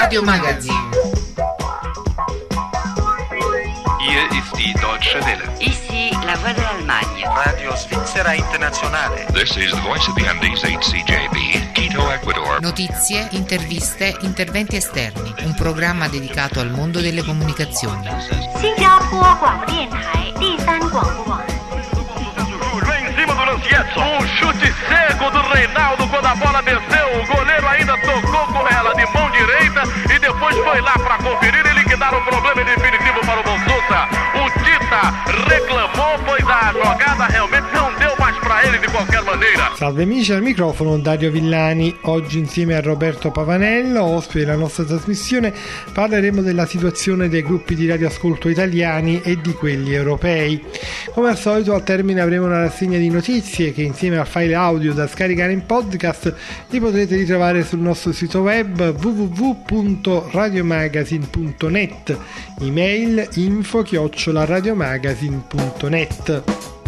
Radio Magazine. Hier ist die Deutsche Welle. Ici la voix de l'Allemagne. Radio Svizzera Internazionale. This is the voice of the Andes 8CJB, Quito, Ecuador. Notizie, interviste, interventi esterni. Un programma dedicato al mondo delle comunicazioni. 新加坡广播电台第三广播网。 Vem em cima do Lancietto. Um chute cego do Reinaldo quando a bola desceu. O goleiro ainda tocou com ela de mão direita e depois foi lá para conferir e liquidar o problema definitivo para o Bonsuta. O Tita reclamou, pois a jogada realmente não deu mais para ele de qualquer maneira. Salve amici, al microfono Dario Villani. Oggi insieme a Roberto Pavanello, ospite della nostra trasmissione, parleremo della situazione dei gruppi di radioascolto italiani e di quelli europei. Come al solito al termine avremo una rassegna di notizie che insieme al file audio da scaricare in podcast li potrete ritrovare sul nostro sito web www.radiomagazine.net, email info@radiomagazine.net.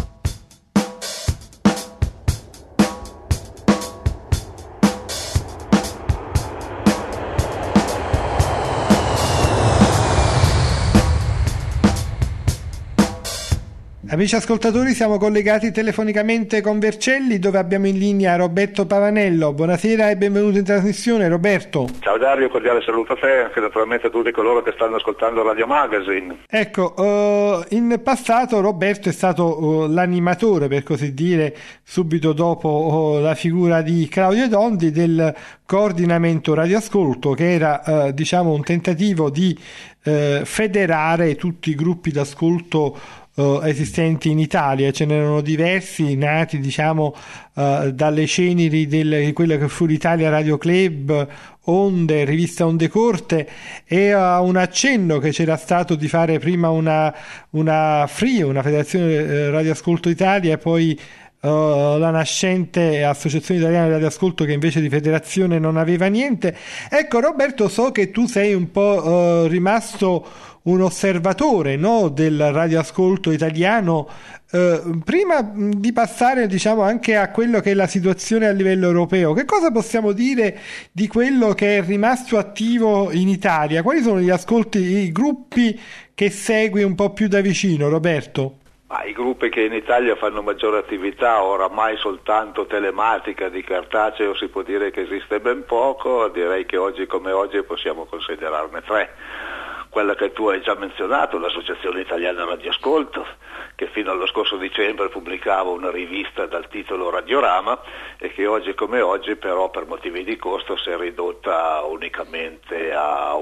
Amici ascoltatori, siamo collegati telefonicamente con Vercelli, dove abbiamo in linea Roberto Pavanello. Buonasera e benvenuto in trasmissione, Roberto. Ciao Dario, cordiale saluto a te e anche naturalmente a tutti coloro che stanno ascoltando Radio Magazine. Ecco, in passato Roberto è stato l'animatore, per così dire, subito dopo la figura di Claudio Dondi, del coordinamento radioascolto, che era un tentativo di federare tutti i gruppi d'ascolto esistenti in Italia. Ce n'erano diversi nati dalle ceneri di quello che fu l'Italia Radio Club, Onde, rivista Onde Corte, e un accenno che c'era stato di fare prima una FRI, una Federazione Radioascolto Italia, e poi la nascente Associazione Italiana di Radioascolto, che invece di federazione non aveva niente. Ecco Roberto, so che tu sei un po' rimasto un osservatore, no, del radioascolto italiano. Prima di passare anche a quello che è la situazione a livello europeo, che cosa possiamo dire di quello che è rimasto attivo in Italia? Quali sono i gruppi che segui un po' più da vicino, Roberto? I gruppi che in Italia fanno maggiore attività, oramai soltanto telematica, di cartaceo si può dire che esiste ben poco. Direi che oggi come oggi possiamo considerarne tre. Quella che tu hai già menzionato, l'Associazione Italiana Radioascolto, che fino allo scorso dicembre pubblicava una rivista dal titolo Radiorama e che oggi come oggi però per motivi di costo si è ridotta unicamente a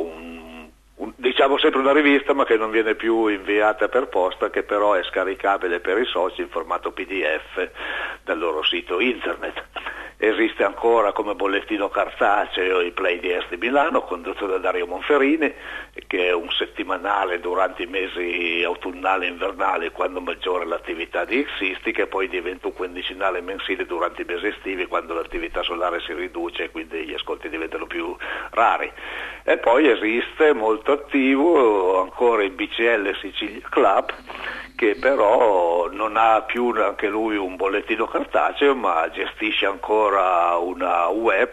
sempre una rivista, ma che non viene più inviata per posta, che però è scaricabile per i soci in formato PDF dal loro sito internet. Esiste ancora come bollettino cartaceo il Play DS di Milano, condotto da Dario Monferrini, che è un settimanale durante i mesi autunnali e invernali, quando maggiore l'attività di Xistic, e poi diventa un quindicinale mensile durante i mesi estivi, quando l'attività solare si riduce e quindi gli ascolti diventano più rari. E poi esiste molto attivo ancora il BCL Sicilia Club, che però non ha più anche lui un bollettino cartaceo, ma gestisce ancora una web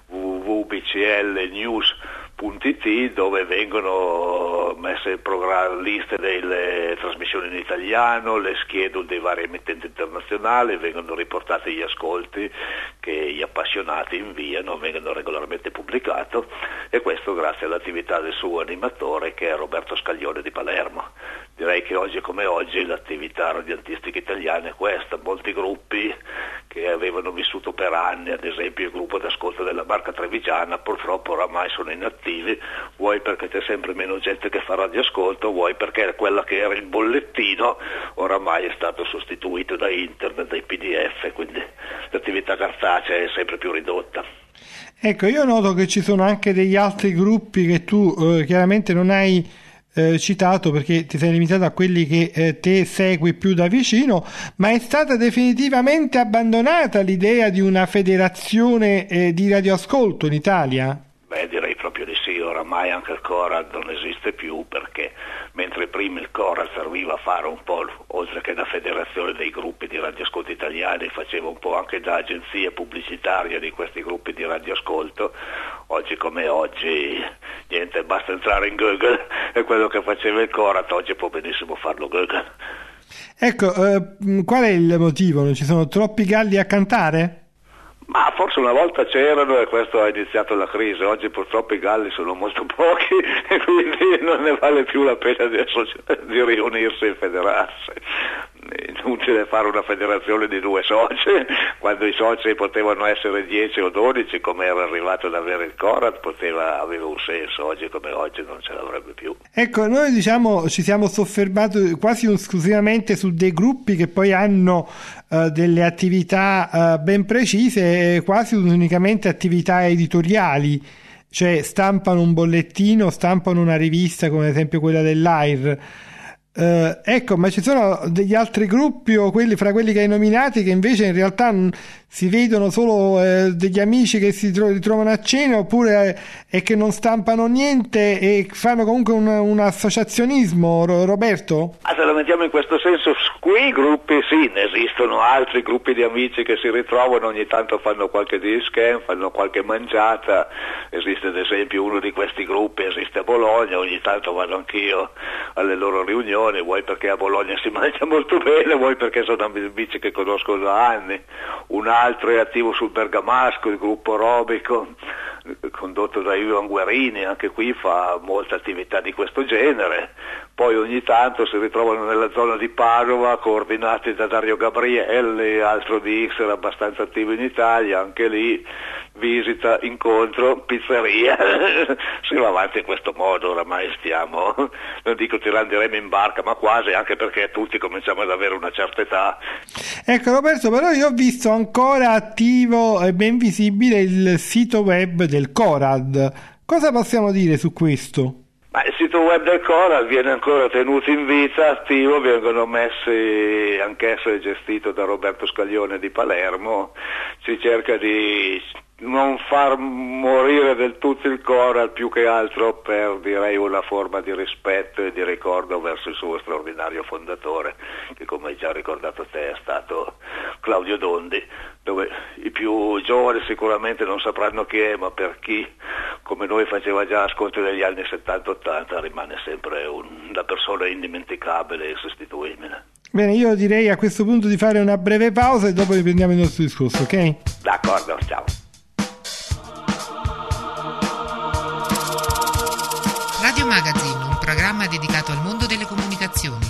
www.bclnews.it, dove vengono messe liste delle trasmissioni in italiano, le schedule dei vari emittenti internazionali, vengono riportati gli ascolti che gli appassionati inviano, vengono regolarmente pubblicati, e questo grazie all'attività del suo animatore, che è Roberto Scaglione di Palermo. Direi che oggi come oggi l'attività radiantistica italiana è questa. Molti gruppi che avevano vissuto per anni, ad esempio il gruppo d'ascolto della Marca Trevigiana, purtroppo oramai sono inattivi, vuoi perché c'è sempre meno gente che fa radioascolto, vuoi perché quella che era il bollettino oramai è stato sostituito da internet, dai PDF, quindi l'attività cartacea è sempre più ridotta. Ecco, io noto che ci sono anche degli altri gruppi che tu chiaramente non hai citato, perché ti sei limitato a quelli che te segui più da vicino, ma è stata definitivamente abbandonata l'idea di una federazione di radioascolto in Italia? Direi proprio di sì. oramai anche il Corad non esiste più, perché mentre prima il Corad serviva a fare un po', oltre che da federazione dei gruppi di radioascolto italiani, faceva un po' anche da agenzia pubblicitaria di questi gruppi di radioascolto. Oggi come oggi niente, basta entrare in Google e quello che faceva il Corad oggi può benissimo farlo Google. Ecco, qual è il motivo? Non ci sono troppi galli a cantare? Ma forse una volta c'erano e questo ha iniziato la crisi. Oggi purtroppo i galli sono molto pochi e quindi non ne vale più la pena di riunirsi e federarsi. È inutile fare una federazione di 2 soci, quando i soci potevano essere 10 o 12, come era arrivato ad avere il Corad, aveva un senso. Oggi come oggi non ce l'avrebbe più. Ecco, noi ci siamo soffermati quasi esclusivamente su dei gruppi che poi hanno delle attività ben precise, quasi unicamente attività editoriali, cioè stampano un bollettino, stampano una rivista come ad esempio quella dell'AIR. Ecco, ma ci sono degli altri gruppi o fra quelli che hai nominati che invece in realtà si vedono solo degli amici che si ritrovano a cena, oppure è che non stampano niente e fanno comunque un associazionismo, Roberto? Se lo mettiamo in questo senso, quei gruppi sì, ne esistono altri gruppi di amici che si ritrovano, ogni tanto fanno qualche disc, fanno qualche mangiata. Esiste ad esempio uno di questi gruppi, esiste a Bologna, ogni tanto vado anch'io alle loro riunioni, vuoi perché a Bologna si mangia molto bene, vuoi perché sono amici che conosco da anni. Un altro è attivo sul Bergamasco, il gruppo Robico, condotto da Ivan Guerini, anche qui fa molta attività di questo genere. Poi ogni tanto si ritrovano nella zona di Padova, coordinati da Dario Gabrielli, altro di X, era abbastanza attivo in Italia, anche lì visita, incontro, pizzeria. Si va avanti in questo modo, oramai stiamo, non dico tirando i remi in barca, ma quasi, anche perché tutti cominciamo ad avere una certa età. Ecco Roberto, però io ho visto ancora attivo e ben visibile il sito web del Corad. Cosa possiamo dire su questo? Il sito web del Corad viene ancora tenuto in vita, attivo, vengono messi, anch'esso è gestito da Roberto Scaglione di Palermo, si cerca di non far morire del tutto il Corad, più che altro per, direi, una forma di rispetto e di ricordo verso il suo straordinario fondatore, che come hai già ricordato te è stato Claudio Dondi, dove i più giovani sicuramente non sapranno chi è, ma per chi come noi faceva già ascolto negli anni 70-80 rimane sempre una persona indimenticabile e insostituibile. Bene, io direi a questo punto di fare una breve pausa e dopo riprendiamo il nostro discorso, ok? D'accordo, ciao. Radio Magazine, un programma dedicato al mondo delle comunicazioni.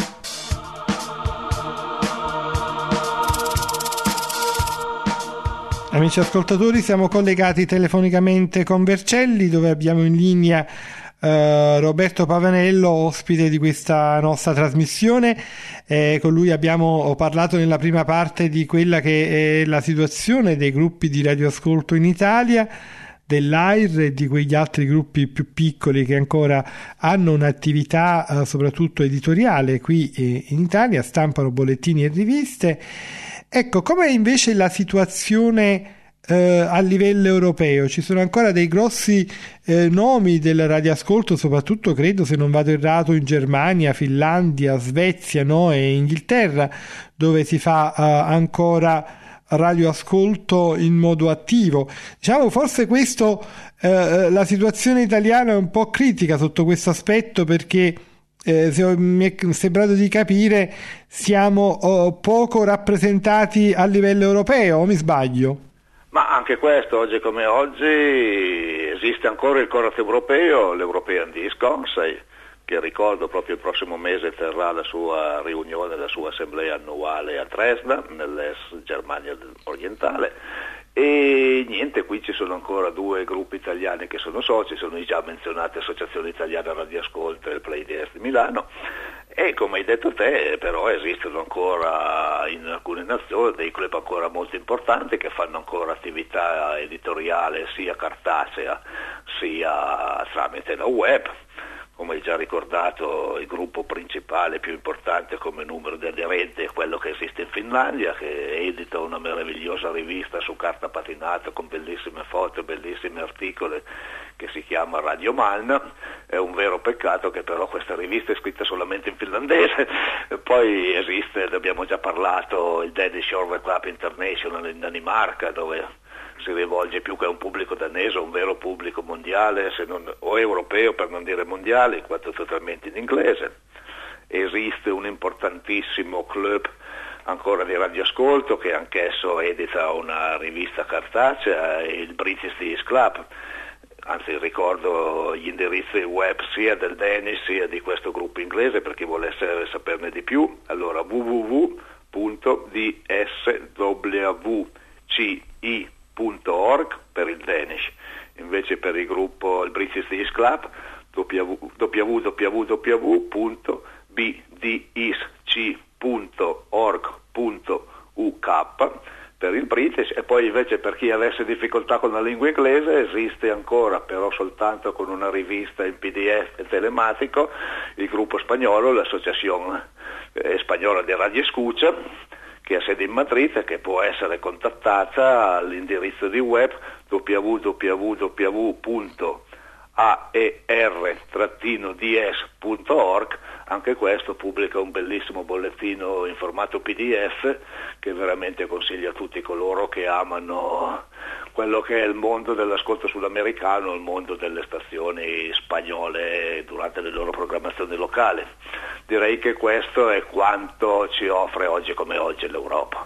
Amici ascoltatori, siamo collegati telefonicamente con Vercelli, dove abbiamo in linea Roberto Pavanello, ospite di questa nostra trasmissione. Con lui abbiamo parlato nella prima parte di quella che è la situazione dei gruppi di radioascolto in Italia, dell'AIR e di quegli altri gruppi più piccoli che ancora hanno un'attività soprattutto editoriale qui in Italia, stampano bollettini e riviste. Ecco, com'è invece la situazione a livello europeo? Ci sono ancora dei grossi nomi del radioascolto, soprattutto credo, se non vado errato, in Germania, Finlandia, Svezia, no? E Inghilterra, dove si fa ancora radioascolto in modo attivo. Diciamo, forse questo la situazione italiana è un po' critica sotto questo aspetto, perché mi è sembrato di capire siamo poco rappresentati a livello europeo, o mi sbaglio? Ma anche questo, oggi come oggi, esiste ancora il Corad europeo, l'European Disc Council, che ricordo proprio il prossimo mese terrà la sua riunione, la sua assemblea annuale a Dresda, nell'ex Germania orientale. E niente, qui ci sono ancora 2 gruppi italiani che sono soci, sono i già menzionati Associazione Italiana Radioascolto e il Play DS di Milano, e come hai detto te però esistono ancora in alcune nazioni dei club ancora molto importanti che fanno ancora attività editoriale sia cartacea sia tramite la web, come hai già ricordato, il gruppo principale più importante come numero di aderenti è quello che esiste in Finlandia, che edita una meravigliosa rivista su carta patinata con bellissime foto, bellissimi articoli, che si chiama Radio Malmö. È un vero peccato che però questa rivista è scritta solamente in finlandese. Poi esiste, ne abbiamo già parlato, il Danish Orwell Club International in Danimarca, dove si rivolge più che a un pubblico danese, a un vero pubblico mondiale, o europeo per non dire mondiale, in quanto totalmente in inglese. Esiste un importantissimo club ancora di radioascolto che anch'esso edita una rivista cartacea, il British Disc Club. Anzi, ricordo gli indirizzi web sia del Danish sia di questo gruppo inglese per chi volesse saperne di più. Allora www.dswci.org per il Danish, invece per il gruppo, il British Disc Club, www.bdisc.org.uk per il British. E poi invece per chi avesse difficoltà con la lingua inglese esiste ancora, però soltanto con una rivista in PDF e telematico, il gruppo spagnolo, l'Associazione Spagnola di Radio Escucha, che ha sede in Madrid e che può essere contattata all'indirizzo di web www.aer-ds.org. Anche questo pubblica un bellissimo bollettino in formato PDF che veramente consiglio a tutti coloro che amano quello che è il mondo dell'ascolto sudamericano, il mondo delle stazioni spagnole durante le loro programmazioni locali. Direi che questo è quanto ci offre oggi come oggi l'Europa.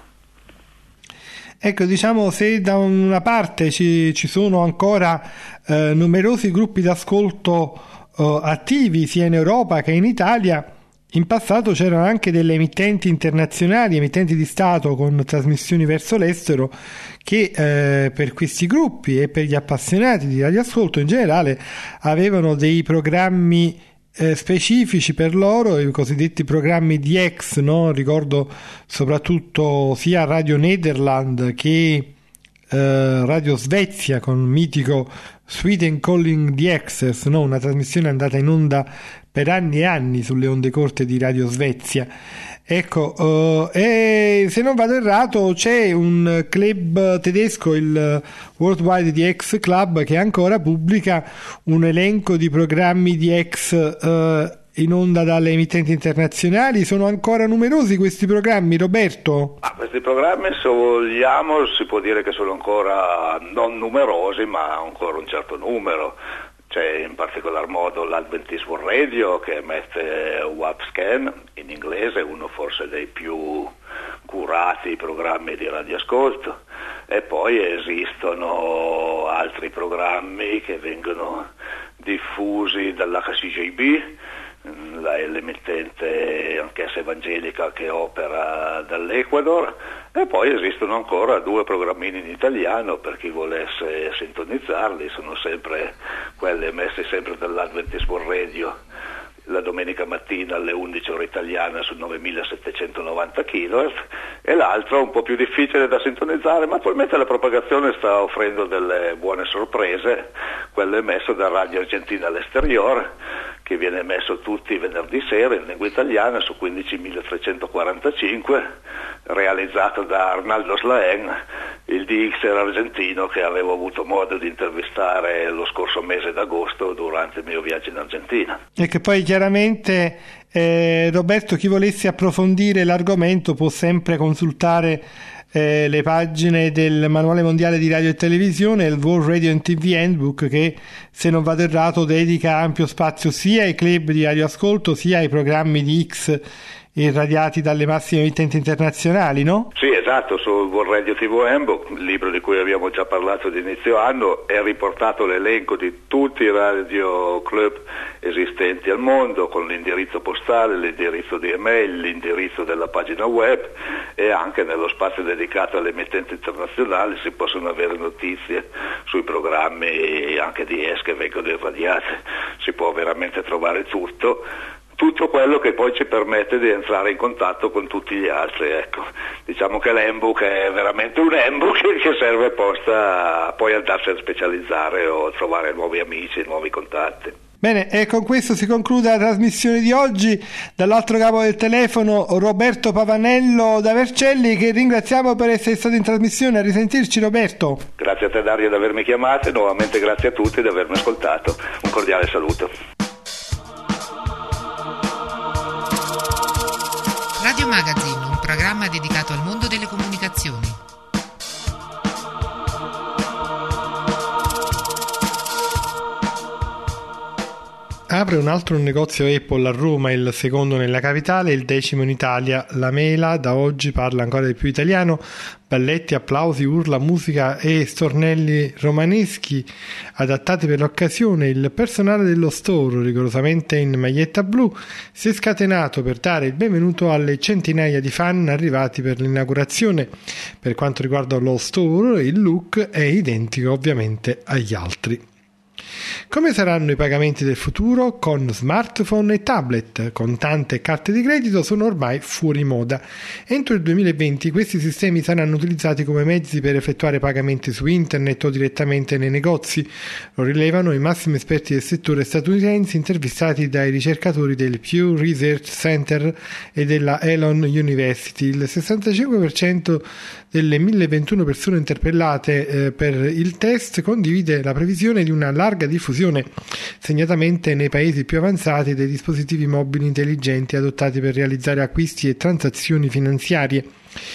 Ecco, diciamo, se da una parte ci sono ancora numerosi gruppi d'ascolto attivi sia in Europa che in Italia, in passato c'erano anche delle emittenti internazionali, emittenti di Stato con trasmissioni verso l'estero, che per questi gruppi e per gli appassionati di radioascolto in generale avevano dei programmi specifici per loro, i cosiddetti programmi DX, no? Ricordo soprattutto sia Radio Nederland che Radio Svezia con il mitico Sweden Calling DX, no? Una trasmissione andata in onda per anni e anni sulle onde corte di Radio Svezia. Ecco, e se non vado errato c'è un club tedesco, il Worldwide DX Club, che ancora pubblica un elenco di programmi DX in onda dalle emittenti internazionali. Sono ancora numerosi questi programmi, Roberto? Questi programmi, se vogliamo, si può dire che sono ancora non numerosi, ma ancora un certo numero. C'è in particolar modo l'Adventist World Radio che emette WAP-Scan in inglese, uno forse dei più curati programmi di radioascolto, e poi esistono altri programmi che vengono diffusi dall'HCJB, l'emittente anch'essa evangelica che opera dall'Ecuador, e poi esistono ancora 2 programmini in italiano per chi volesse sintonizzarli. Sono sempre quelle emesse sempre dall'Adventist World Radio la domenica mattina alle 11 ore italiana su 9790 kHz, e l'altro un po' più difficile da sintonizzare, ma attualmente la propagazione sta offrendo delle buone sorprese, quello emesso da Radio Argentina all'Esterior, che viene emesso tutti i venerdì sera in lingua italiana su 15345, realizzato da Arnaldo Slaen, il DXer argentino che avevo avuto modo di intervistare lo scorso mese d'agosto durante il mio viaggio in Argentina. E che poi chiaramente Roberto, chi volesse approfondire l'argomento può sempre consultare le pagine del Manuale Mondiale di Radio e Televisione, il World Radio and TV Handbook, che se non vado errato dedica ampio spazio sia ai club di radioascolto sia ai programmi di X irradiati dalle massime emittenti internazionali, no? Sì, esatto, sul World Radio TV Handbook, il libro di cui abbiamo già parlato di inizio anno, è riportato l'elenco di tutti i radio club esistenti al mondo, con l'indirizzo postale, l'indirizzo di email, l'indirizzo della pagina web, e anche nello spazio dedicato alle emittenti internazionali si possono avere notizie sui programmi anche di ES che vengono irradiati. Si può veramente trovare tutto quello che poi ci permette di entrare in contatto con tutti gli altri. Ecco, diciamo che l'handbook è veramente un handbook che serve apposta poi andarsi a specializzare o trovare nuovi amici, nuovi contatti. Bene, e con questo si conclude la trasmissione di oggi. Dall'altro capo del telefono Roberto Pavanello da Vercelli, che ringraziamo per essere stato in trasmissione. A risentirci, Roberto. Grazie a te, Dario, di avermi chiamato e nuovamente grazie a tutti di avermi ascoltato. Un cordiale saluto. Radio Magazine, un programma dedicato al mondo delle comunicazioni. Apre un altro negozio Apple a Roma, il secondo nella capitale, il 10° in Italia. La Mela da oggi parla ancora di più italiano. Balletti, applausi, urla, musica e stornelli romaneschi adattati per l'occasione. Il personale dello store, rigorosamente in maglietta blu, si è scatenato per dare il benvenuto alle centinaia di fan arrivati per l'inaugurazione. Per quanto riguarda lo store, il look è identico ovviamente agli altri. Come saranno i pagamenti del futuro? Con smartphone e tablet, contante e carte di credito sono ormai fuori moda. Entro il 2020 questi sistemi saranno utilizzati come mezzi per effettuare pagamenti su internet o direttamente nei negozi. Lo rilevano i massimi esperti del settore statunitensi intervistati dai ricercatori del Pew Research Center e della Elon University. Il 65% delle 1021 persone interpellate per il test condivide la previsione di una larga diffusione, segnatamente nei paesi più avanzati, dei dispositivi mobili intelligenti adottati per realizzare acquisti e transazioni finanziarie.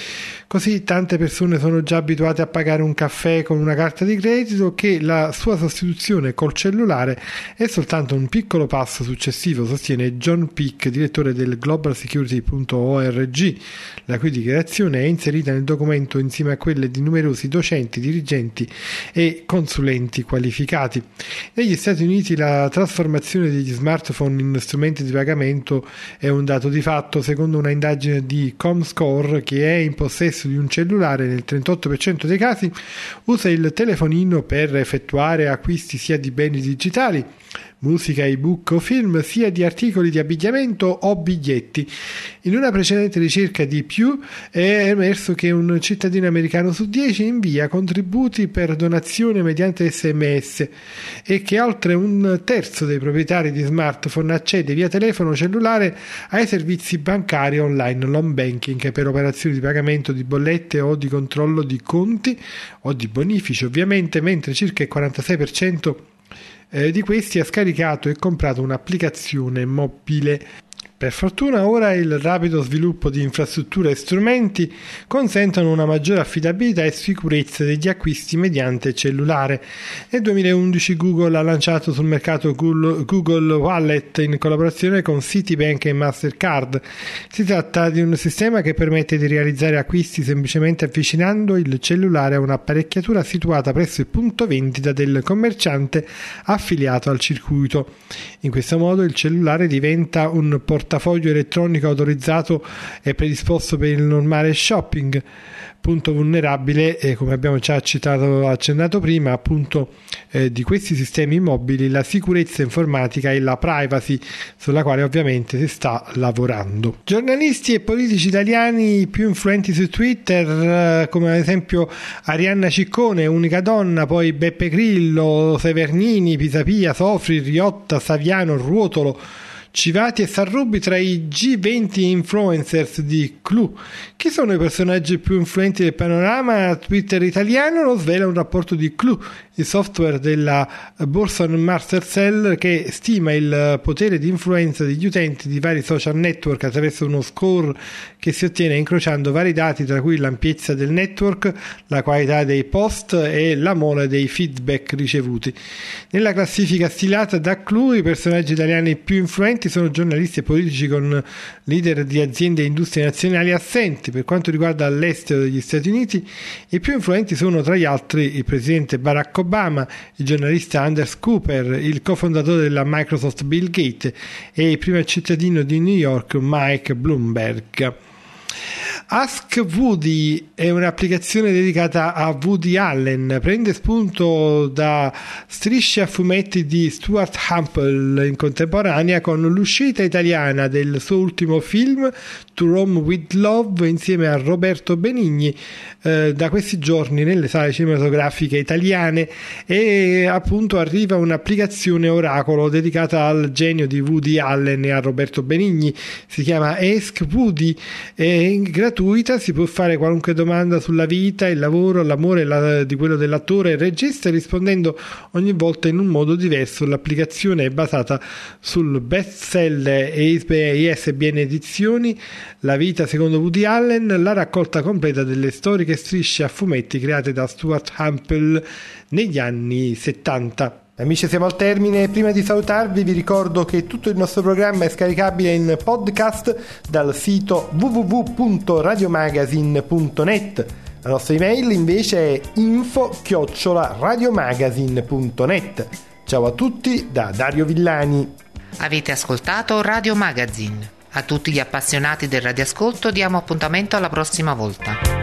Così tante persone sono già abituate a pagare un caffè con una carta di credito che la sua sostituzione col cellulare è soltanto un piccolo passo successivo, sostiene John Peake, direttore del globalsecurity.org, la cui dichiarazione è inserita nel documento insieme a quelle di numerosi docenti, dirigenti e consulenti qualificati. Negli Stati Uniti la trasformazione degli smartphone in strumenti di pagamento è un dato di fatto, secondo una indagine di Comscore, che è in possesso di un cellulare nel 38% dei casi usa il telefonino per effettuare acquisti sia di beni digitali, musica, ebook o film, sia di articoli di abbigliamento o biglietti. In una precedente ricerca di Pew è emerso che un cittadino americano su 10 invia contributi per donazione mediante SMS e che oltre un terzo dei proprietari di smartphone accede via telefono cellulare ai servizi bancari online, l'home banking, per operazioni di pagamento di bollette o di controllo di conti o di bonifici ovviamente, mentre circa il 46% di questi ha scaricato e comprato un'applicazione mobile. Per fortuna ora il rapido sviluppo di infrastrutture e strumenti consentono una maggiore affidabilità e sicurezza degli acquisti mediante cellulare. Nel 2011 Google ha lanciato sul mercato Google Wallet in collaborazione con Citibank e Mastercard. Si tratta di un sistema che permette di realizzare acquisti semplicemente avvicinando il cellulare a un'apparecchiatura situata presso il punto vendita del commerciante affiliato al circuito. In questo modo il cellulare diventa un portafoglio elettronico autorizzato e predisposto per il normale shopping. Punto vulnerabile, come abbiamo già accennato prima, appunto di questi sistemi mobili, la sicurezza informatica e la privacy, sulla quale ovviamente si sta lavorando. Giornalisti e politici italiani più influenti su Twitter, come ad esempio Arianna Ciccone, Unica Donna, poi Beppe Grillo, Severnini, Pisapia, Sofri, Riotta, Saviano, Ruotolo, Civati e Sarrubi tra i G20 influencers di Clue. Chi sono i personaggi più influenti del panorama Twitter italiano? Lo svela un rapporto di Clue, il software della Burson Marstersell, che stima il potere di influenza degli utenti di vari social network attraverso uno score che si ottiene incrociando vari dati, tra cui l'ampiezza del network, la qualità dei post e la mole dei feedback ricevuti. Nella classifica stilata da Clue, i personaggi italiani più influenti sono giornalisti e politici con leader di aziende e industrie nazionali assenti. Per quanto riguarda l'estero degli Stati Uniti, i più influenti sono tra gli altri il presidente Barack Obama, il giornalista Anders Cooper, il cofondatore della Microsoft Bill Gates e il primo cittadino di New York Mike Bloomberg. Ask Woody è un'applicazione dedicata a Woody Allen, prende spunto da strisce a fumetti di Stuart Hampel in contemporanea con l'uscita italiana del suo ultimo film to Rome with Love insieme a Roberto Benigni, da questi giorni nelle sale cinematografiche italiane, e appunto arriva un'applicazione oracolo dedicata al genio di Woody Allen e a Roberto Benigni. Si chiama Ask Woody, è gratuita, si può fare qualunque domanda sulla vita, il lavoro, l'amore di quello dell'attore e il regista, rispondendo ogni volta in un modo diverso. L'applicazione è basata sul bestseller ISBN edizioni La vita secondo Woody Allen, la raccolta completa delle storiche strisce a fumetti create da Stuart Hampel negli anni 70. Amici, siamo al termine. Prima di salutarvi vi ricordo che tutto il nostro programma è scaricabile in podcast dal sito www.radiomagazine.net. La nostra email invece è info@radiomagazine.net. Ciao a tutti da Dario Villani. Avete ascoltato Radio Magazine. A tutti gli appassionati del radioascolto diamo appuntamento alla prossima volta.